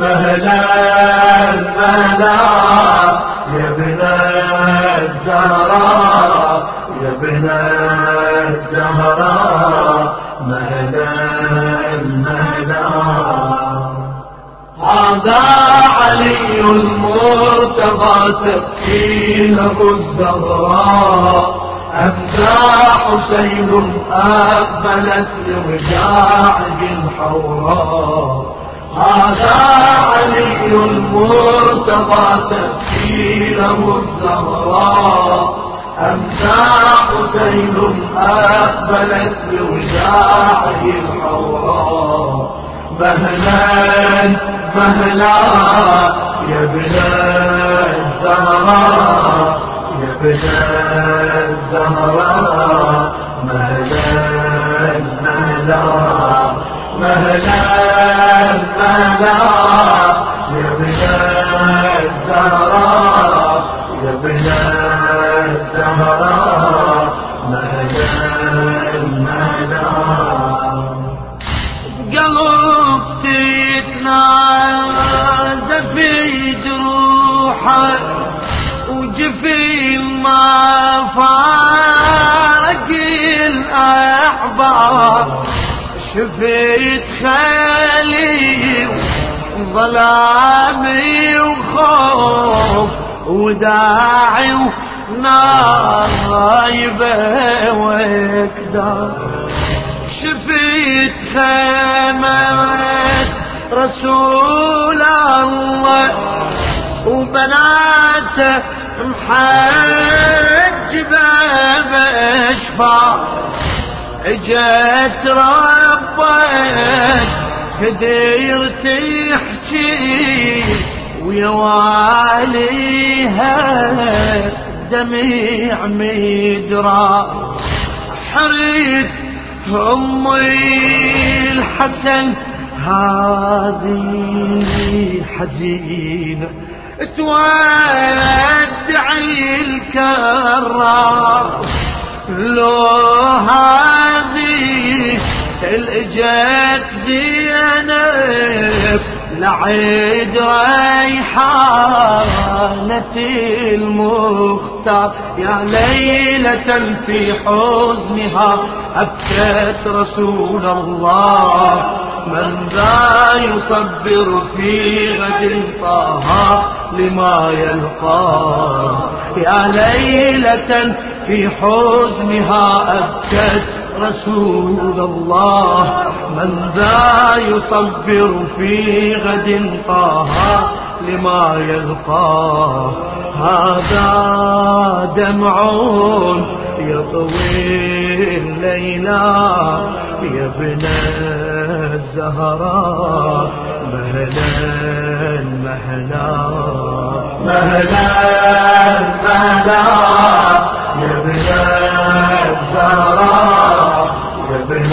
مهلا مهلا يا ابن الزهراء يا ابن الزهراء مهلا مهلا. هذا علي المرتضى تبكي له الزهراء أبكى حسين أقبلت لوجاعه الحوراء. هذا علي المرتضى تبكي له الزهراء أبكى حسين أقبلت لوجاعه الحوراء. مهلا مهلا يا ابن الزهراء يا ابن الزهراء مهلا مهلا مهلا مهلا يا ابن الزهراء يا ابن الزهراء مهلا مهلا. قلب تتنازع في جروحه وجفي ما فارق الأحباب. شفيت خيالي ظلامي وخوف وداعي ونايبه وكدار. شفيت خيمة رسول الله وبناته محجبة بأشفار. اجت ربك كدير تحكي ويا واليها دميع مدرى. حريت أمي الحسن هذه حزينة تودعي الكرار. لو هذه الجت زينب لعيد ريحانة المختار. يا ليلة في حزنها أبكت رسول الله من ذا يصبر في غد طه لما يلقاه. يا ليلة في حزنها أبكت رسول الله من ذا يصبر في غد طه لما يلقاه. هذا دمع يطوي الليلة يا ابن الزهراء مهلا مهلا مهلا مهلا يا ابن الزهراء يا ابن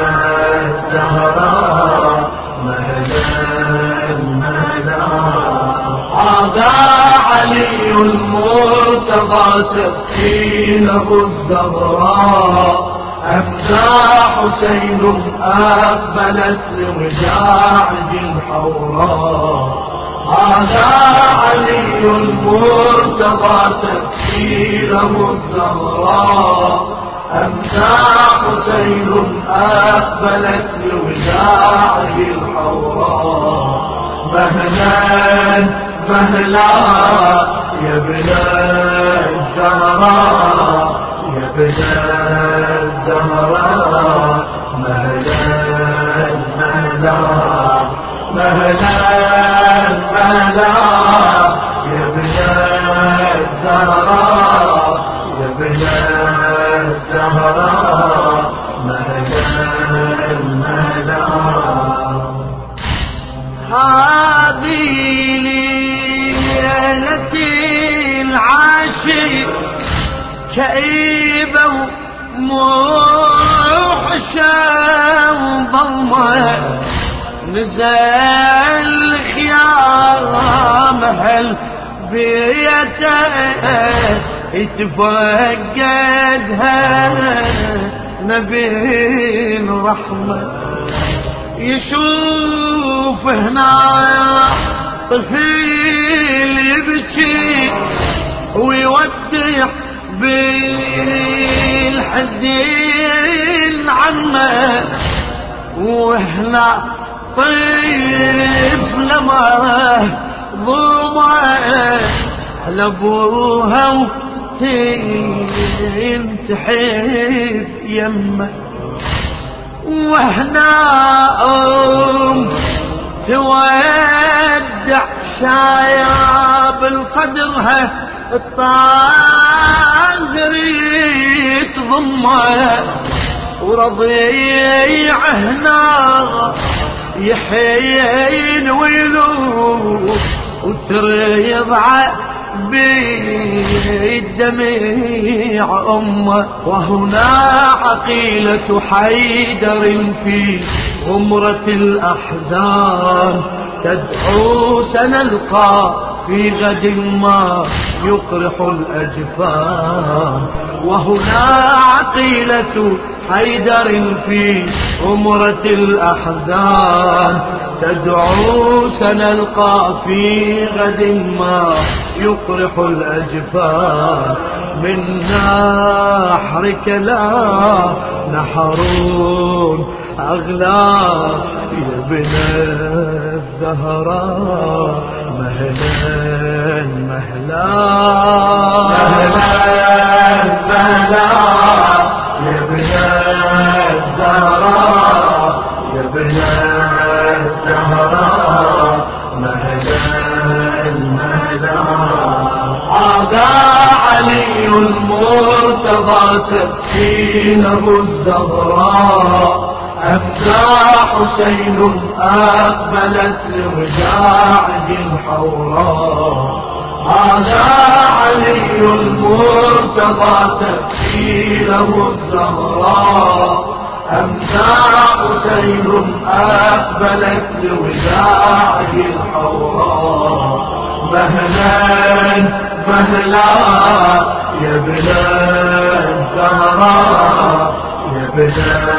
الزهراء مهلا مهلا. هذا علي المرتضى تبكي له الزهراء أبكى حسين أقبلت لوجاعه الحوراء. هذا علي المرتضى تبكي له الزهراء أبكى حسين أقبلت لوجاعه الحوراء. مهلا مهلا يا ابن الزهراء يا ابن الزهراء مهلا مهلا مهلا مهلا يا ابن الزهراء يا ابن الزهراء مهلا مهلا. هذه ليلتي العاشق كئيبة وموحشة وظلمة. نزل خيام هالبيته يتفقدها نبي الرحمة. يشوف هنا طفل يبكي ويودع بالحزين عمه، وهنا طفل ما ضمه لابوها وتنتحب يمه، وهنا تودع شايب القدرها الطاهر يتضمه، ورضيع هنا يحين ويلوب وتريضع بالدمع أمه. وهنا عقيلة حيدر في غمرة الأحزان تدعو سنلقى في غد ما يقرح الأجفان. وهنا عقيلة حيدر في غمرة الأحزان تدعو سنلقى في غد ما يقرح الأجفان. من نحرك لا نحرون أغلى يا ابن الزهراء، مهلا مهلا مهلا يا ابن الزهراء، يا ابن الزهراء، مهلا مهلا. عاد علي المرتضى تبكينه الزهراء، أبكى حسين أقبلت لرجاعه الحوراء. هذا علي المرتضى تبكينه الزهراء، أبكى حسين أقبلت لرجاعه الحوراء. مهلا مهلا يا ابن الزهراء، يا ابن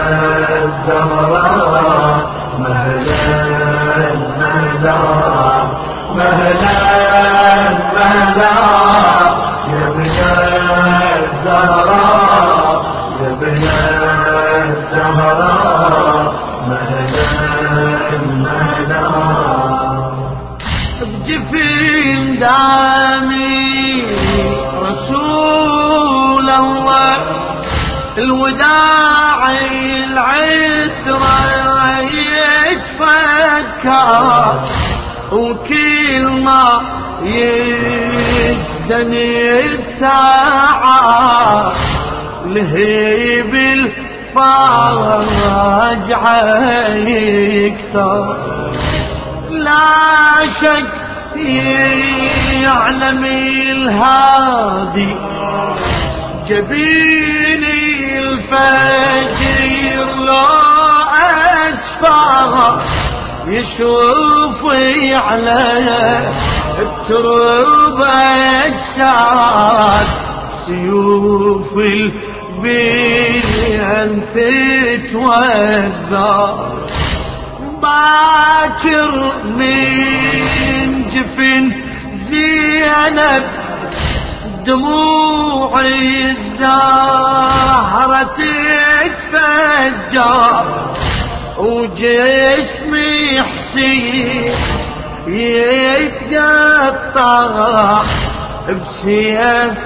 الزهراء، مهلا مهلا مهلا مهلا يا ابن الزهراء، يا ابن الزهراء، مهلا مهلا. بجفين دامي رسول الله الوداع العترة يتفكر، وكل ما يجزني الساعة لهيب الفرج يكثر. لا شك يعلم الهادي جبيني الفجر لا أسفر، يشوفي على التراب أجساد سيوف البيان تتوذر. باكر من جفن زينب دموعي الزهرة تتفجر، وجسمي حسين يتقطع بسيف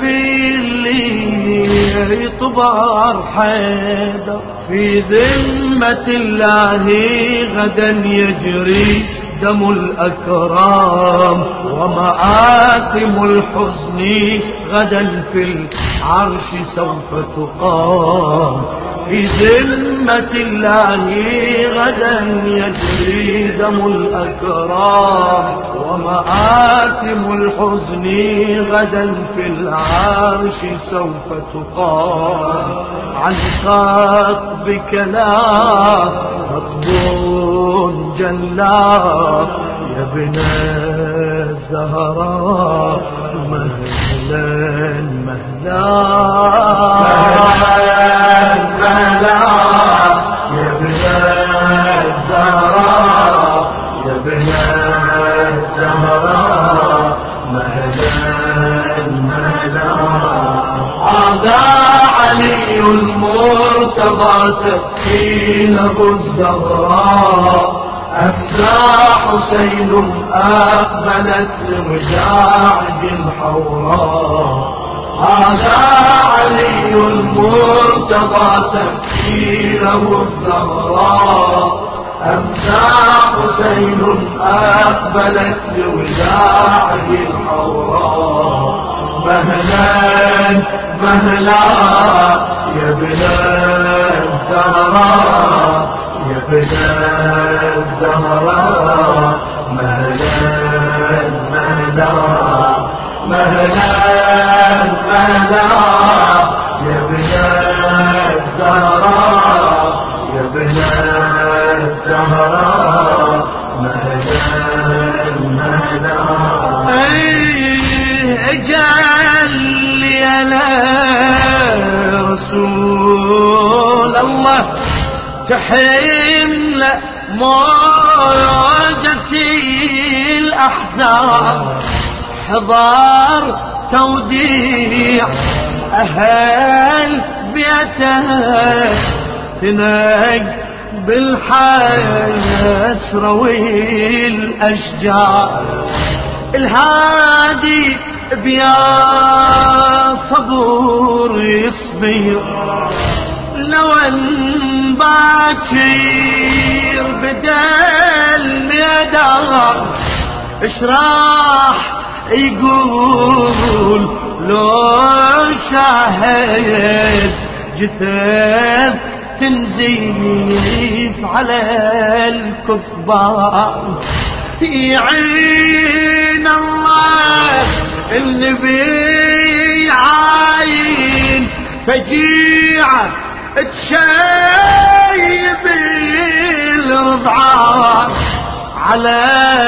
اللي يطبر حيدر. في ذمة الله غدا يجري دم الأكرام، ومآتم الحزن غدا في العرش سوف تقام. في ذمة الله غدا يجري دم الأكرام، ومآتم الحزن غدا في العرش سوف تقام. عن خطبك لا خطب جلا يا ابن الزهراء، مهلا مهلا مهلا يا ابن الزهراء، يا ابن الزهراء، المرتضى تبكي له الزهراء أبدى حسين أقبلت لمجاعد الحوراء هذا علي المرتضى تبكي له الزهراء أبدى حسين أقبلت لوداعه الحوراء مهلا مهلا يا ابن الزهراء يا ابن الزهراء مهلا مهلا مهلا مهلا يا ابن الزهراء يا ابن الزهراء مهلا مهلا اجعل لي انا رسول الله تحمل موجتي الاحزان حضار توديع اهل بيته تنق بالحسر والاشجار الهادي بيا صبور يصبر لو باكر بدل ميدان ايش راح يقول لو شاهد جثث تنزيف على الكفار يعين الله اللي بيعاين فجيعة تشيب الرضعان على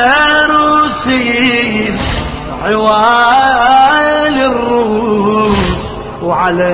روسين عوال الروس وعلى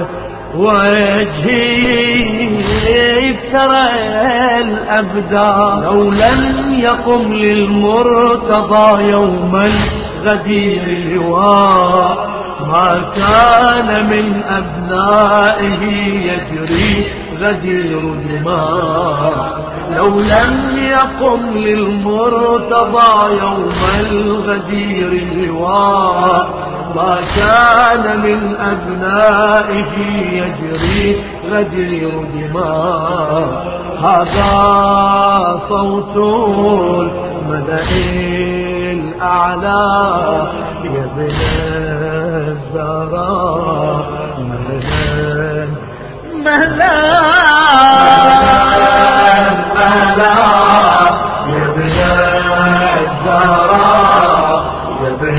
وجهي ترى الأبدان لو لم يقم للمرتضى يوم الغدير لواء ما كان من أبنائه يجري غدير دماء لو لم يقم للمرتضى يوم الغدير لواء ما كان من أبنائه يجري غدير دماء هذا صوت الملأ الأعلى يا ابن الزهراء مهلا مهلا مهلا يا ابن الزهراء يا ابن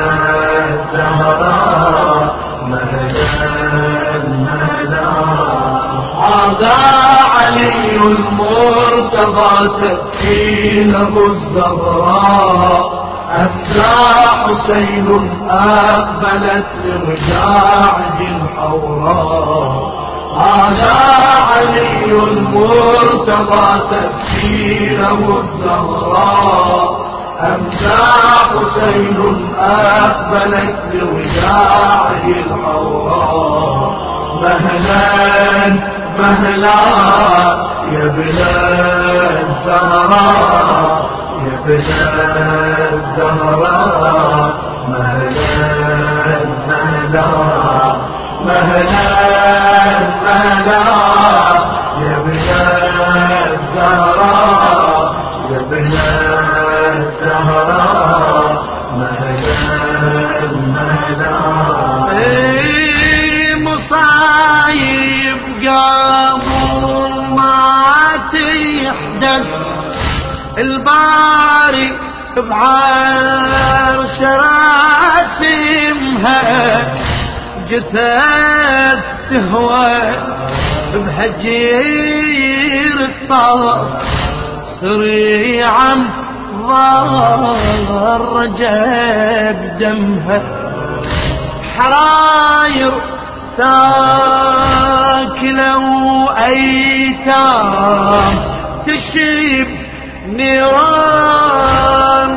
الزهراء مهلا مهلا هذا علي المرتضى تبكي له الزهراء أبدى حسين أقبلت لمجاعد الحوراء هذا علي المرتضى تبكي له الزهراء أبدى حسين أقبلت لوداعه الحوراء مهلا مهلا يا ابن الزهراء يا ابن الزهراء مهلا مهلا مهلا مهلا يا ابن الزهراء يا ابن الزهراء مهلا مهلا مصايب قبل ما تحدث الباري بعرش راسمها جثث تهوى بهجير الطاق سريعا ضار رجب دمها حراير تاكلة وأيتام تشرب نيران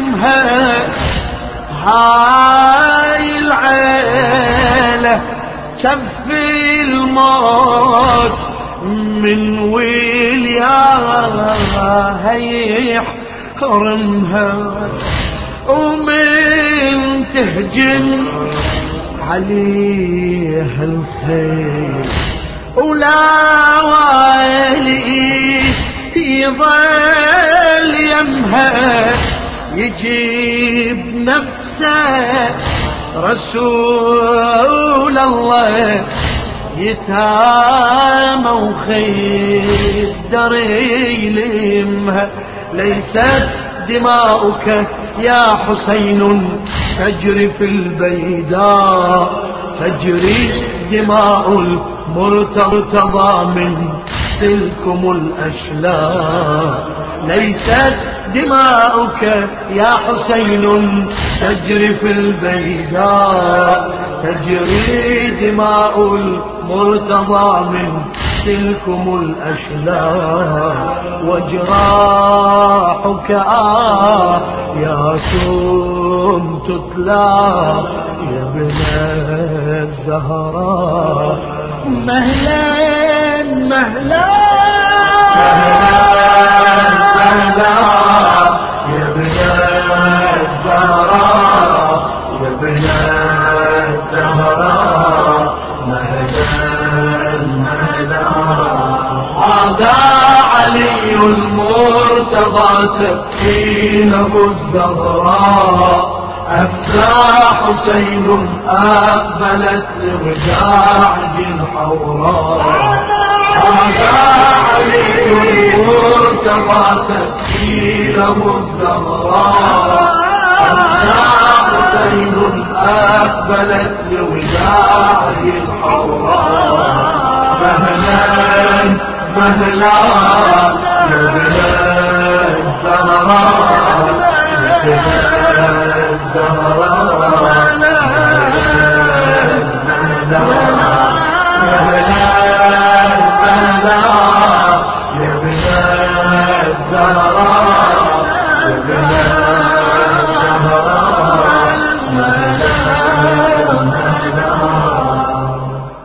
بخيمها هاي العيلة كف الموت من ويلياها يحرمها، ومن تهجم عليها الخيل ولا والي يظل يمها، يجيب نفسه رسول الله يتامى وخيدر يلمها. ليست دماؤك يا حسين تجري في البيداء، تجري دماء المرتضى من تلكم الأشلاء. ليست دماؤك يا حسين تجري في البيداء، تجري دماء المرتضى من تلكم الأشلاء. وجراحك يا سم تتلى يا ابن الزهراء. مهلا مهلا مهلا يا ابن الزهراء، يا ابن الزهراء. مهلا مهلا هذا علي المرتضى تبكينه الزهراء. أبكى حسين أقبلت لوداعه الحوراء. هذا علي المرتضى تبكينه الزهراء. أبكى حسين أقبلت لوداعه الحوراء. مهلا مهلا يا ابن الزهراء، يا ابن الزهراء. مهلا مهلا يا ابن الزهراء.